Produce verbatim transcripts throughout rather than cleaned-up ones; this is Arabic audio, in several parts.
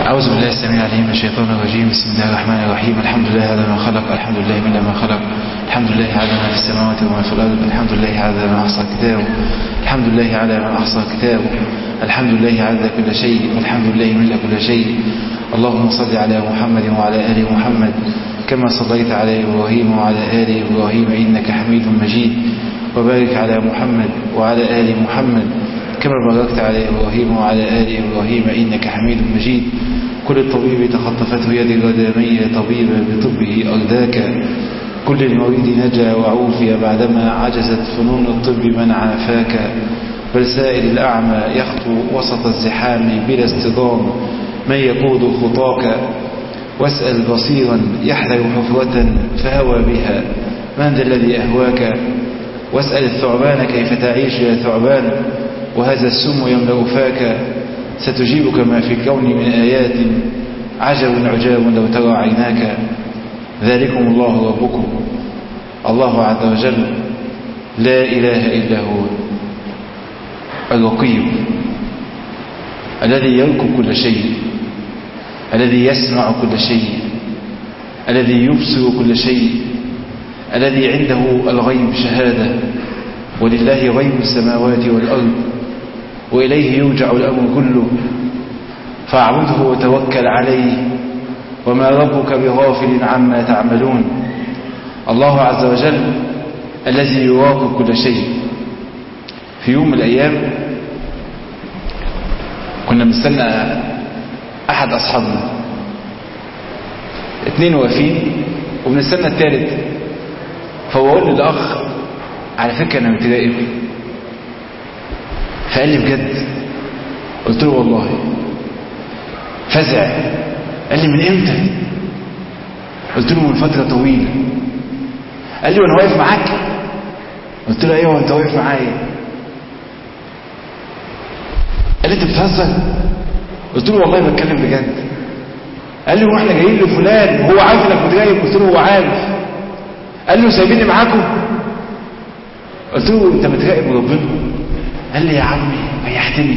أعوذ بالله السميع العليم من الشيطان الرجيم. بسم الله الرحمن الرحيم. الحمد لله على ما خلق، الحمد لله من ما خلق، الحمد لله على ما في السماوات وما في الأرض، الحمد لله على ما أحصى كتابه، الحمد لله على ما أحصى كتابه، الحمد لله عدد كل شيء، والحمد لله ملء كل شيء. اللهم صل على محمد وعلى آل محمد كما صليت على إبراهيم وعلى آل إبراهيم إنك حميد مجيد، وبارك على محمد وعلى آل محمد كما باركت على إبراهيم وعلى آل إبراهيم إنك حميد مجيد. كل الطبيب تخطفته يد الردامية طبيبا بطبه أرداك، كل المريض نجا وعوفي بعدما عجزت فنون الطب من عافاك. بل سائل الأعمى يخطو وسط الزحام بلا اصطدام من يقود خطاك، واسأل بصيرا يحذر حفرة فهوى بها من ذا الذي أهواك. واسأل الثعبان كيف تعيش يا ثعبان وهذا السم يملأ فاك. ستجيبك ما في الكون من آيات عجب عجاب لو ترى عيناك. ذلكم الله ربكم الله عز وجل لا إله إلا هو الرقيب الذي يركب كل شيء، الذي يسمع كل شيء، الذي يبصر كل شيء، الذي عنده الغيب شهادة، ولله غيب السماوات والأرض وإليه يرجع الأمر كله. فاعبده وتوكل عليه وما ربك بغافل عما تعملون. الله عز وجل الذي يراقب كل شيء. في يوم من الأيام كنا بنستنى أحد أصحابنا، اتنين واقفين وبنستنى الثالث، فبقول للأخ على فكرة أنا متراقب. فقال لي بجد؟ قلت له والله. فزع، قال لي من امتى؟ قلت له من فترة طويلة. قال لي وانا واقف معاك؟ قلت له ايوه وانت واقف معايا. قال لي انت بتهزر؟ قلت له والله بتكلم بجد. قال لي واحنا جايين لفلان وهو عارف انك متراقب؟ قلت له هو عارف. قال له سايبيني معاكم؟ قلت له انت متراقب ربنا. قال لي يا عمي ريحتني،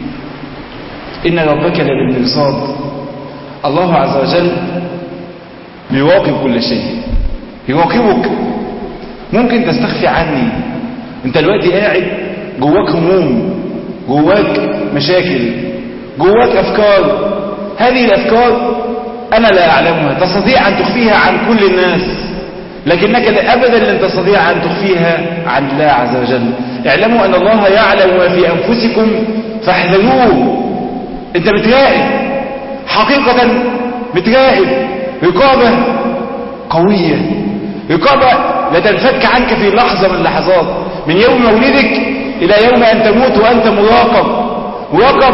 إن ربك للمرصاد. الله عز وجل يراقب كل شيء، يراقبك. ممكن تستخفي عني، انت دلوقتي قاعد جواك هموم، جواك مشاكل، جواك أفكار. هذه الأفكار أنا لا أعلمها، تستطيع أن تخفيها عن كل الناس، لكنك أبدا لن تستطيع أن تخفيها عن الله عز وجل. اعلموا أن الله يعلم ما في أنفسكم فاحذروه. أنت بتراقب، حقيقة بتراقب رقابة قوية، رقابة لا تنفك عنك في لحظة من اللحظات، من يوم مولدك إلى يوم أن تموت وأنت مراقب. مراقب،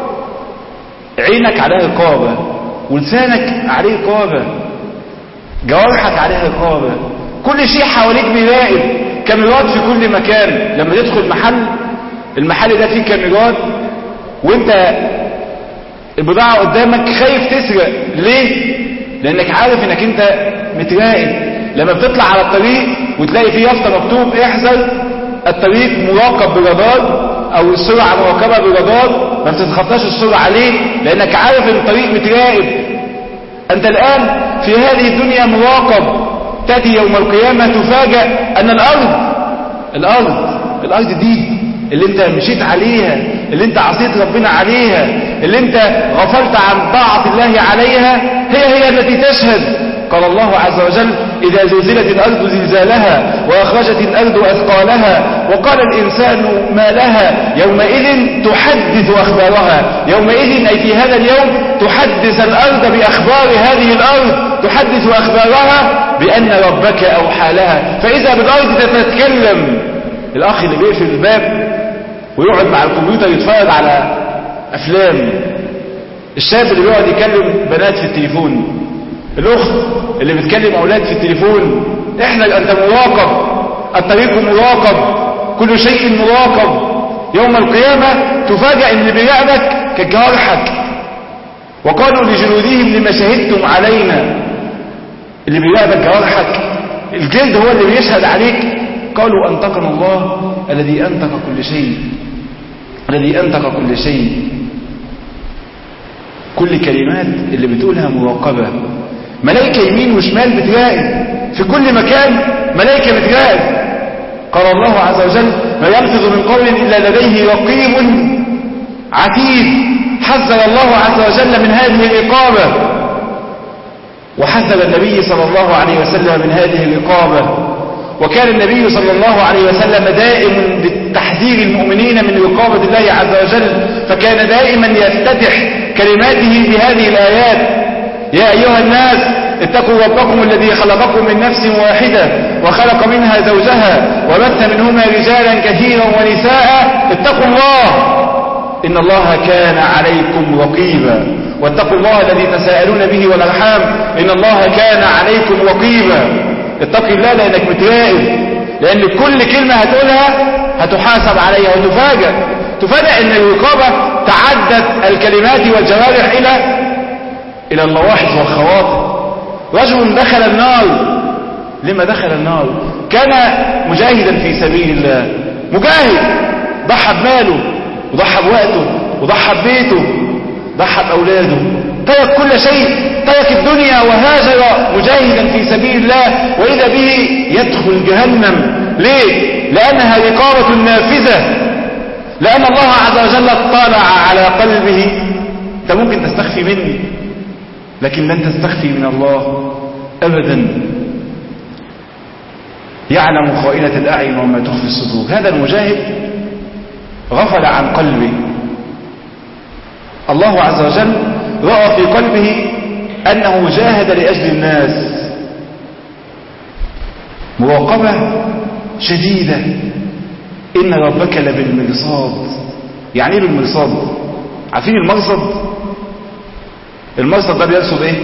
عينك عليها رقابة، ولسانك عليه رقابة، جوارحك عليها رقابة، كل شيء حواليك بيراقب. كاميرات في كل مكان. لما تدخل محل، المحل ده فيه كاميرات وانت البضاعة قدامك خايف تسرق. ليه؟ لانك عارف انك انت متراقب. لما بتطلع على الطريق وتلاقي فيه يافطة مكتوب احذر الطريق مراقب برادار او السرعة مراقبة برادار، ما بتتخطاش السرعة. عليه لانك عارف ان الطريق متراقب. انت الان في هذه الدنيا مراقب. تأتي يوم القيامة تفاجأ أن الأرض الأرض الأرض دي اللي انت مشيت عليها، اللي انت عصيت ربنا عليها، اللي انت غفلت عن طاعة الله عليها، هي هي التي تشهد. قال الله عز وجل إذا زلزلت الأرض زلزالها وأخرجت الأرض أثقالها وقال الإنسان ما لها يومئذ تحدث أخبارها. يومئذ أي في هذا اليوم تحدث الأرض بأخبار هذه الأرض، تحدث أخبارها بأن ربك أوحى لها. فإذا بالأرض تتكلم. الأخ اللي بيقفل الباب ويقعد مع الكمبيوتر يتفرج على أفلام، الشاب اللي بيقعد يكلم بنات في التليفون، الأخت اللي بتكلم أولاد في التليفون، احنا أنت مراقب، الطريق مراقب، كل شيء مراقب. يوم القيامة تفاجأ ان اللي بيراقبك كجوارحك. وقالوا لجلودهم لما شهدتم علينا. اللي بيراقبك جوارحك، الجلد هو اللي بيشهد عليك. قالوا أنطقنا الله الذي أنطق كل شيء، الذي أنطق كل شيء. كل كلمات اللي بتقولها مراقبة. ملائكة يمين وشمال بتراقب في كل مكان، ملائكة بتراقب. قال الله عز وجل: ما يلفظ من قول إلا لديه رقيب عتيد. حذر الله عز وجل من هذه الإقامة، وحذر النبي صلى الله عليه وسلم من هذه الإقامة. وكان النبي صلى الله عليه وسلم دائم بالتحذير المؤمنين من رقابة الله عز وجل، فكان دائما يفتتح كلماته بهذه الآيات: يا أيها الناس اتقوا ربكم الذي خلقكم من نفس واحدة وخلق منها زوجها وبث منهما رجالا كثيرا ونساء اتقوا الله إن الله كان عليكم رقيبا واتقوا الله الذي تساءلون به والأرحام إن الله كان عليكم رقيبا. اتق الله لأنك متراقب، لأن كل كلمة هتقولها هتحاسب عليها وتفاجأ تفاجأ أن الرقابة تعدت الكلمات والجوارح إلى إلى اللواحظ والخواطر. رجل دخل النار. لما دخل النار؟ كان مجاهدا في سبيل الله، مجاهد، ضحى بماله وضحى بوقته وضحى ببيته، ضحى بأولاده، ترك كل شيء، ترك الدنيا وهاجر مجاهدا في سبيل الله، وإذا به يدخل جهنم. ليه؟ لأنها رقابة نافذة، لأن الله عز وجل اطلع على قلبه. أنت ممكن تستخفي مني، لكن لن تستخفي من الله أبدا. يعلم خائنة الأعين وما تخفي الصدور. هذا المجاهد غفل عن قلبه. الله عز وجل رأى في قلبه أنه جاهد لأجل الناس. مراقبة شديدة. إن ربك لبالمرصاد. يعني ايه بالمرصاد؟ عارفين المرصد؟ المرصد ده بيرصد ايه؟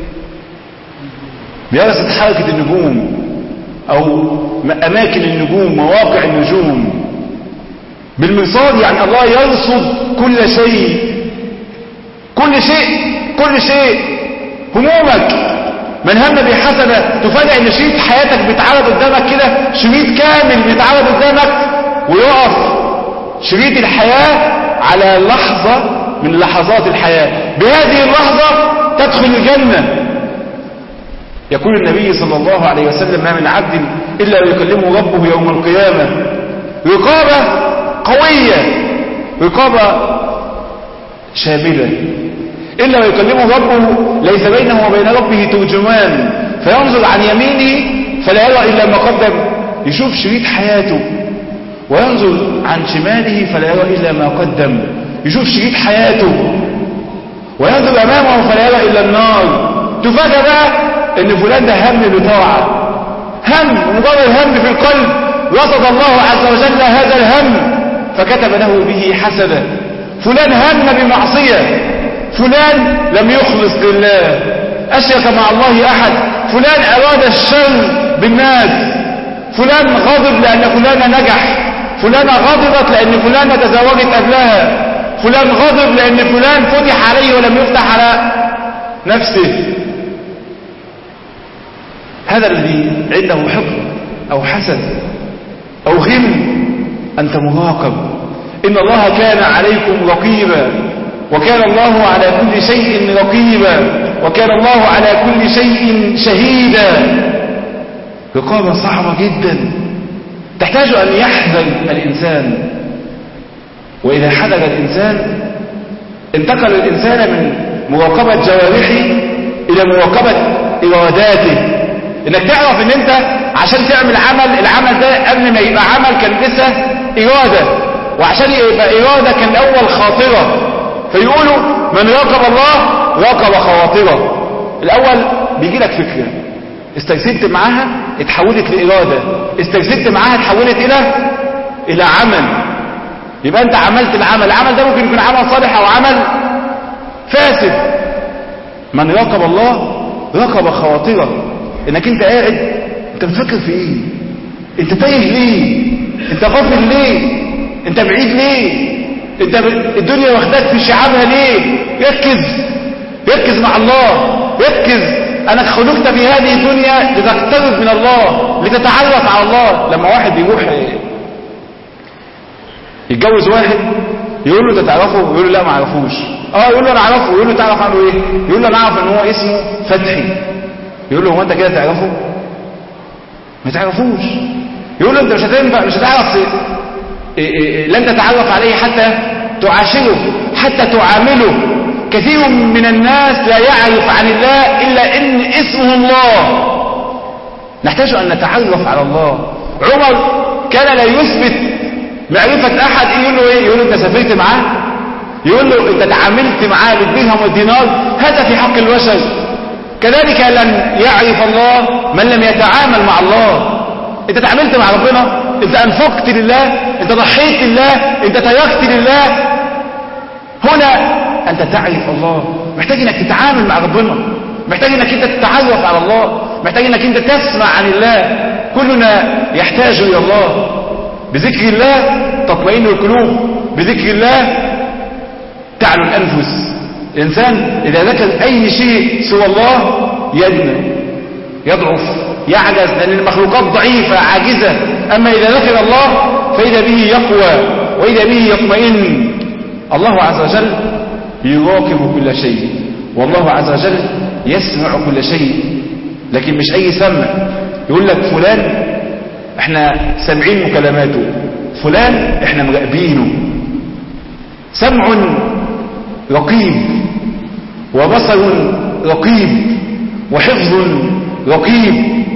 بيرصد حركة النجوم او اماكن النجوم، مواقع النجوم. بالمرصاد يعني الله يرصد كل شيء، كل شيء كل شيء. همومك، من هم بحسنة، تفاجئ ان شريط حياتك بيتعرض قدامك كده، شريط كامل بيتعرض قدامك، ويقف شريط الحياة على لحظة من لحظات الحياة. بهذه اللحظة تدخل الجنة. يقول النبي صلى الله عليه وسلم: ما من عبد إلا ويكلمه ربه يوم القيامة. رقابة قوية، رقابة شاملة. إلا ويكلمه ربه ليس بينه وبين ربه ترجمان، فينظر عن يمينه فلا يرى إلا ما قدم، يشوف شريط حياته، وينظر عن شماله فلا يرى إلا ما قدم، يشوف شريط حياته، وينظر أمامه فلا يرى إلا النار. تفاجأ بقى إن فلان ده هم بطاعة، هم مجرد هم في القلب، رصد الله عز وجل هذا الهم فكتب له به حسنة. فلان هم بمعصية، فلان لم يخلص لله، أشرك مع الله أحد، فلان أراد الشر بالناس، فلان غضب لأن فلان نجح، فلان غضبت لأن فلان تزوجت قبلها، فلان غضب لأن فلان فتح عليه ولم يفتح على نفسه. هذا الذي عنده حقد أو حسد أو غل، أنت مراقب. إن الله كان عليكم رقيبا وكان الله على كل شيء رقيبا وكان الله على كل شيء شهيدا. رقابة صعبة جدا، تحتاج أن يحذر الإنسان. وإذا حذر الإنسان انتقل الإنسان من مراقبة جوارحه إلى مراقبة إراداته. إنك تعرف إن أنت عشان تعمل عمل، العمل ده قبل ما يبقى عمل كان لسه إرادة، وعشان يبقى إرادة كان الأول خاطرة. فيقولوا من راقب الله راقب خواطره. الأول بيجي لك فكرة، استجسدت معاها اتحولت لإرادة، استجسدت معاها اتحولت إلى إلى عمل. يبقى أنت عملت العمل، العمل ده ممكن يكون عمل صالح أو عمل فاسد. من راقب الله راقب خواطره. إنك أنت قاعد أنت بتفكر في إيه؟ أنت تايه ليه؟ أنت غافل ليه؟ أنت بعيد ليه؟ أنت الدنيا واخداك في شعابها ليه؟ ركز ركز مع الله، ركز. أنك خلقت في هذه الدنيا لتقترب من الله، لتتعرف على الله. لما واحد يروح يتجوز واحد يقول له ده تعرفه؟ يقول له لا ما اعرفوش. اه يقول له انا اعرفه. يقول له تعرف عنه ايه؟ يقول له انا اعرف ان هو اسمه فتحي. يقول له هو انت كده تعرفه؟ ما تعرفوش. يقول له انت مش هتنفع مش هتعرف إيه إيه لن تتعرف عليه حتى تعاشره حتى تعامله. كثير من الناس لا يعرف عن الله الا ان اسمه الله. نحتاج ان نتعرف على الله. عمر كان لا يثبت معرفة احد. يقول له ايه؟ يقول له انت سافرت معاه؟ يقول له انت تعاملت معاه بالدرهم والدينار؟ هذا في حق البشر. كذلك لن يعرف الله من لم يتعامل مع الله. انت تعاملت مع ربنا، انت انفقت لله، انت ضحيت لله، انت تركت لله، هنا انت تعرف الله. محتاج انك تتعامل مع ربنا، محتاج انك انت تتعرف على الله، محتاج انك انت تسمع عن الله. كلنا يحتاج الى الله. بذكر الله تطمئن القلوب، بذكر الله تعلو الانفس. الانسان اذا ذكر اي شيء سوى الله يدنى، يضعف، يعجز، لان المخلوقات ضعيفة عاجزة. اما اذا ذكر الله فاذا به يقوى واذا به يطمئن. الله عز وجل يراقب كل شيء، والله عز وجل يسمع كل شيء، لكن مش اي سمع. يقول لك فلان احنا سامعين مكالماته، فلان احنا مراقبينه. سمع رقيب وبصر رقيب وحفظ رقيب.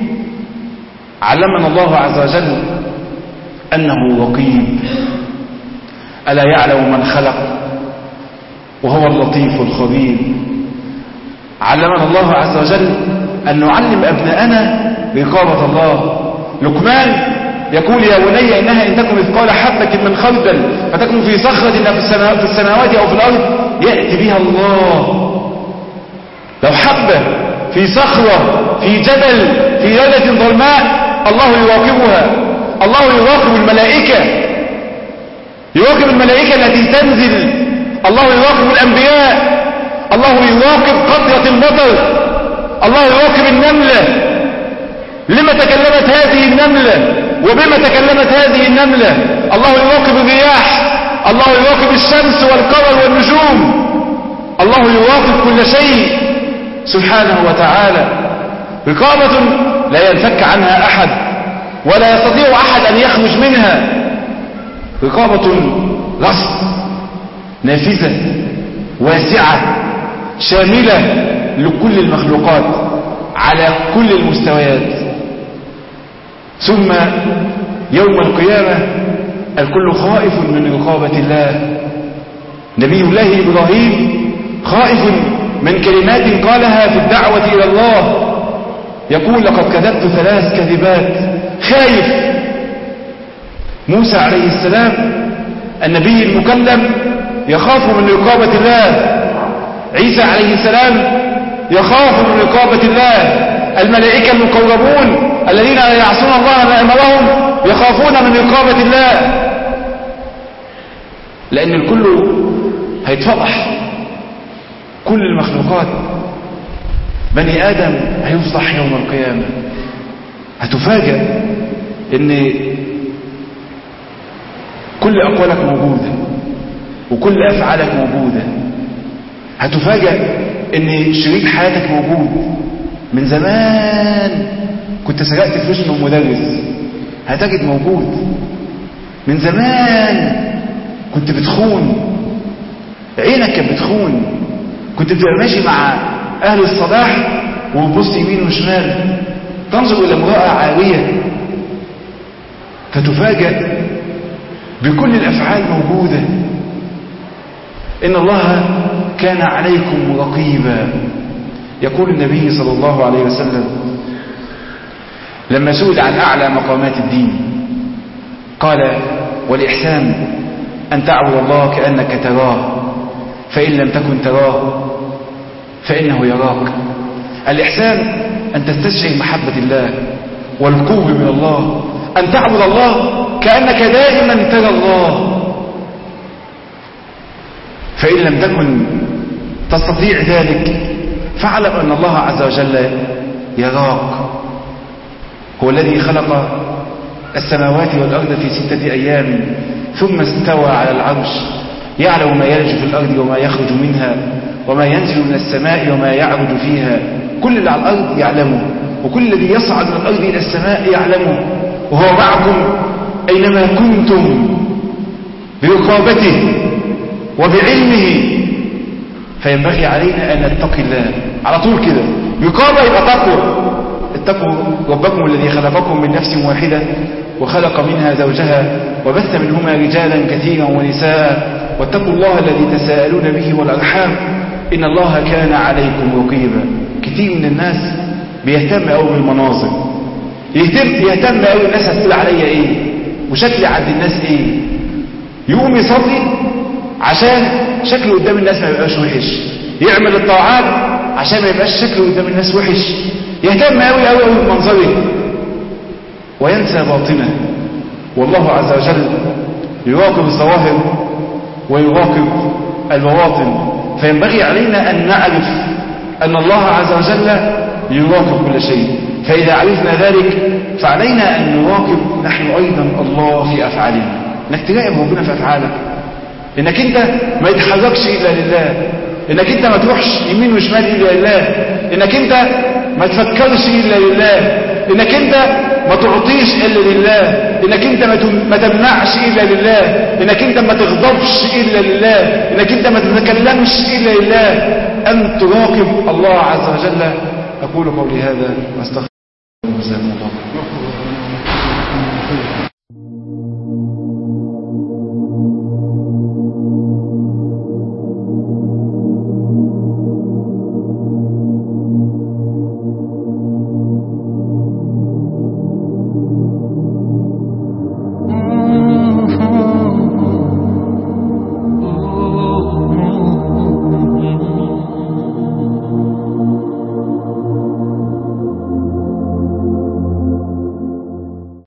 علمنا الله عز وجل أنه رقيب. ألا يعلم من خلق وهو اللطيف الخبير. علمنا الله عز وجل أن نعلم أبناءنا رقابة الله. لقمان يقول يا بني إنها إن تكن مثقال حبة من خردل فتكن في صخرة في السماوات أو في الأرض يأتي بها الله. لو حبة في صخرة في جبل في ليلة ظلماء الله يراقبها. الله يراقب الملائكة، يراقب الملائكة التي تنزل. الله يراقب الأنبياء. الله يراقب قطرة المطر. الله يراقب النملة. لما تكلمت هذه النملة وبما تكلمت هذه النملة. الله يراقب الرياح. الله يراقب الشمس والقمر والنجوم. الله يراقب كل شيء سبحانه وتعالى. رقابة لا ينفك عنها أحد ولا يستطيع أحد أن يخرج منها. رقابة رصد نافذة واسعة شاملة لكل المخلوقات على كل المستويات. ثم يوم القيامة الكل خائف من رقابة الله. نبي الله إبراهيم خائف من كلمات قالها في الدعوة إلى الله. يقول لقد كذبت ثلاث كذبات. خايف. موسى عليه السلام النبي المكلم يخاف من رقابة الله. عيسى عليه السلام يخاف من رقابة الله. الملائكة المقربون الذين لا يعصون الله ما أمرهم يخافون من رقابة الله، لأن الكل هيتفضح. كل المخلوقات بني آدم هيفضح يوم القيامة. هتفاجأ ان كل أقوالك موجودة وكل أفعالك موجودة. هتفاجأ ان شريط حياتك موجود. من زمان كنت سرقت فلوس من مدرس هتجد موجود. من زمان كنت بتخون، عينك كانت بتخون، كنت بتبقى ماشي مع أهل الصلاح وبص يمين وشمال تنظر إلى امرأة عارية فتفاجأ بكل الأفعال موجودة. إن الله كان عليكم رقيبا. يقول النبي صلى الله عليه وسلم لما سئل عن أعلى مقامات الدين قال والإحسان أن تعبد الله كأنك تراه فإن لم تكن تراه فإنه يراك. الإحسان أن تستشعر محبة الله والقرب من الله، أن تعبد الله كأنك دائما ترى الله. فإن لم تكن تستطيع ذلك فاعلم أن الله عز وجل يراك. هو الذي خلق السماوات والأرض في ستة أيام ثم استوى على العرش يعلم ما يلج في الأرض وما يخرج منها وما ينزل من السماء وما يعرج فيها. كل اللي على الأرض يعلمه، وكل الذي يصعد من الأرض إلى السماء يعلمه، وهو معكم أينما كنتم برقابته وبعلمه. فينبغي علينا أن نتقي الله على طول كده. رقابة يبقى تقوى. اتقوا ربكم الذي خلقكم من نفس واحدة وخلق منها زوجها وبث منهما رجالا كثيرا ونساء واتقوا الله الذي تساءلون به والأرحام إن الله كان عليكم رقيبا. كثير من الناس بيهتم قوي بالمناظر، يهتم يهتم قوي الناس هتقول عليا ايه وشكلي عند الناس ايه، يقوم يصلي عشان شكله قدام الناس ما يبقاش وحش، يعمل الطاعات عشان ما يبقاش شكله قدام الناس وحش، يهتم قوي قوي قوي بمنظره وينسى باطنه. والله عز وجل يراقب الظواهر ويراقب البواطن. فينبغي علينا أن نعرف أن الله عز وجل يراقب كل شيء. فإذا عرفنا ذلك فعلينا أن نراقب نحن أيضا الله في أفعالنا. إنك تراقب ربنا في أفعالك، إنك أنت ما يتحركش إلا لله، إنك أنت ما تروحش يمين وشمال إلا لله، إنك أنت ما تفكرش إلا لله، إنك أنت ما تعطيش إلا لله، إنك أنت ما تمنعش إلا لله، إنك أنت ما تغضبش إلا لله، إنك أنت ما تتكلمش إلا لله. أن تراقب الله عز وجل. أقول قولي هذا واستغفر